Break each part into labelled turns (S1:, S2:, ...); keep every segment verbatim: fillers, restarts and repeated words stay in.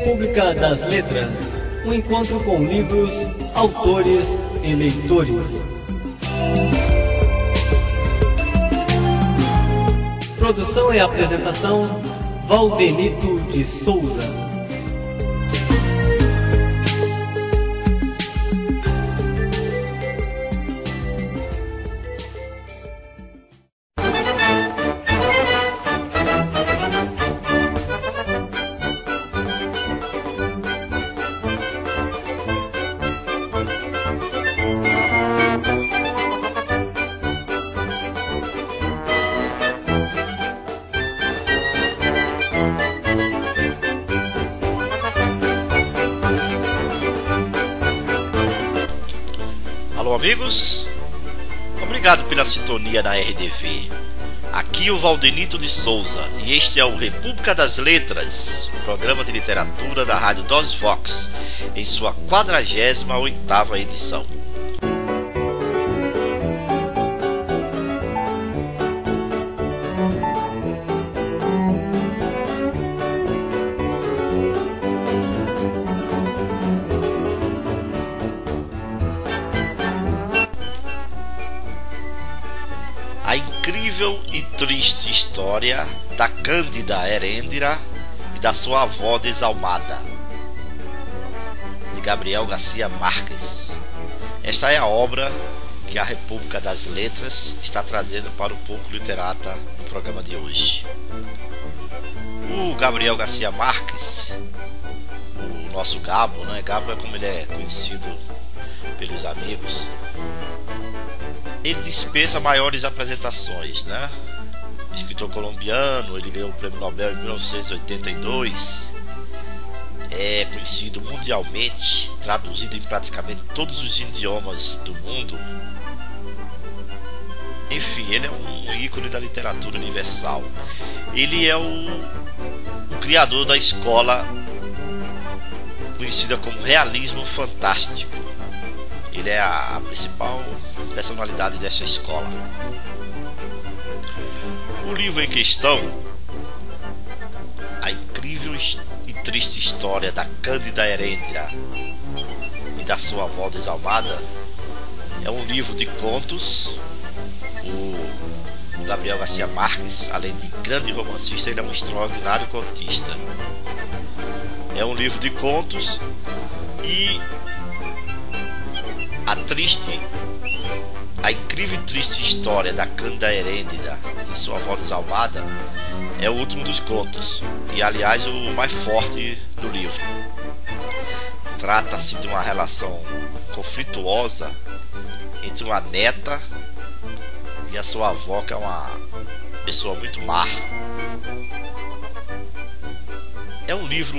S1: República das Letras, um encontro com livros, autores e leitores. Produção e apresentação, Valdenito de Souza.
S2: Alô amigos, obrigado pela sintonia da R D V. Aqui o Valdenito de Souza e este é o República das Letras, programa de literatura da Rádio Dos Vox, em sua quadragésima oitava edição. A incrível e triste história da Cândida Heréndira e da sua avó desalmada, de Gabriel Garcia Marques. Esta é a obra que a República das Letras está trazendo para o Pouco Literata no programa de hoje. O Gabriel Garcia Marques, o nosso Gabo, né? Gabo é como ele é conhecido pelos amigos. Ele dispensa maiores apresentações, né? Escritor colombiano, ele ganhou o Prêmio Nobel em mil novecentos e oitenta e dois. É conhecido mundialmente, traduzido em praticamente todos os idiomas do mundo. Enfim, ele é um ícone da literatura universal. Ele é o, o criador da escola conhecida como realismo fantástico. Ele é a principal personalidade dessa escola. O livro em questão, A Incrível e Triste História da Cândida Heréndira e da sua avó desalmada, é um livro de contos. O Gabriel Garcia Marques, além de grande romancista, ele é um extraordinário contista. É um livro de contos e a triste, a incrível e triste história da Cândida Heréndira e sua avó desalmada é o último dos contos e, aliás, o mais forte do livro. Trata-se de uma relação conflituosa entre uma neta e a sua avó, que é uma pessoa muito má. É um livro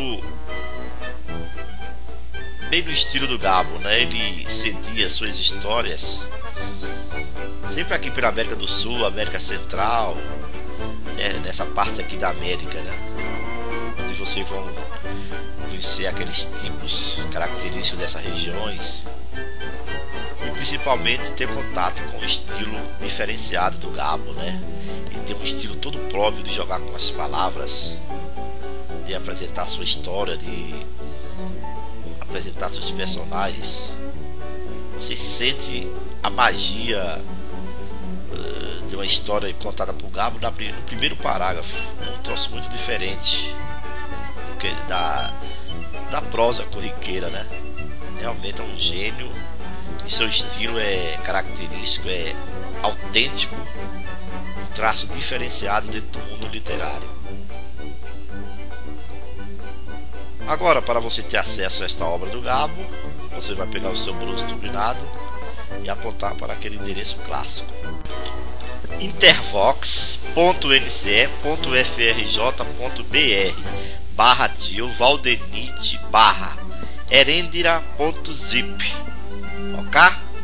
S2: bem no estilo do Gabo, né? Ele cedia suas histórias sempre aqui pela América do Sul, América Central, né? Nessa parte aqui da América, né? Onde vocês vão conhecer aqueles tipos característicos dessas regiões e principalmente ter contato com o estilo diferenciado do Gabo, né? Ele tem um estilo todo próprio de jogar com as palavras, de apresentar sua história, de apresentar seus personagens. Você sente a magia uh, de uma história contada por Gabo no primeiro parágrafo. É um troço muito diferente da, da prosa corriqueira, né? Realmente é um gênio e seu estilo é característico, é autêntico, um traço diferenciado dentro do mundo literário. Agora, para você ter acesso a esta obra do Gabo, você vai pegar o seu blues turbinado e apontar para aquele endereço clássico: intervox ponto n c e ponto f r j ponto b r barra tio Valdenite barra herendira ponto zip. Ok?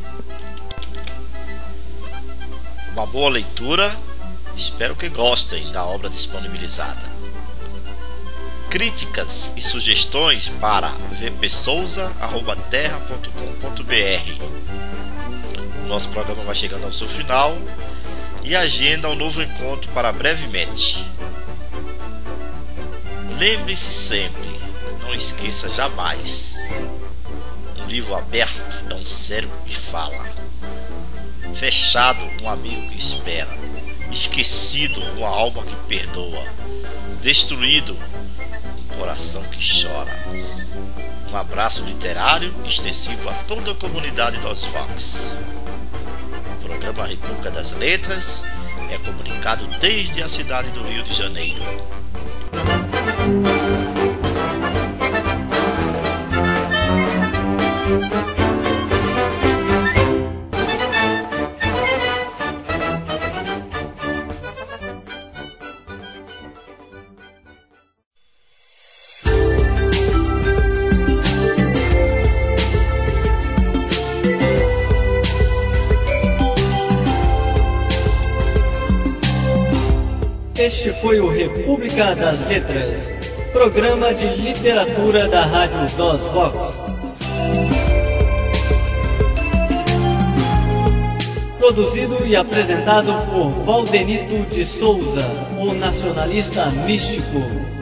S2: Uma boa leitura. Espero que gostem da obra disponibilizada. Críticas e sugestões para v p souza arroba terra ponto com ponto b r. Nosso programa vai chegando ao seu final e agenda um novo encontro para brevemente. Lembre-se sempre, não esqueça jamais. Um livro aberto é um cérebro que fala. Fechado, um amigo que espera. Esquecido, uma alma que perdoa. Destruído, um coração que chora. Um abraço literário extensivo a toda a comunidade dos Vox. O programa República das Letras é comunicado desde a cidade do Rio de Janeiro.
S1: Este foi o República das Letras, programa de literatura da Rádio dos Vox. Produzido e apresentado por Valdenito de Souza, o nacionalista místico.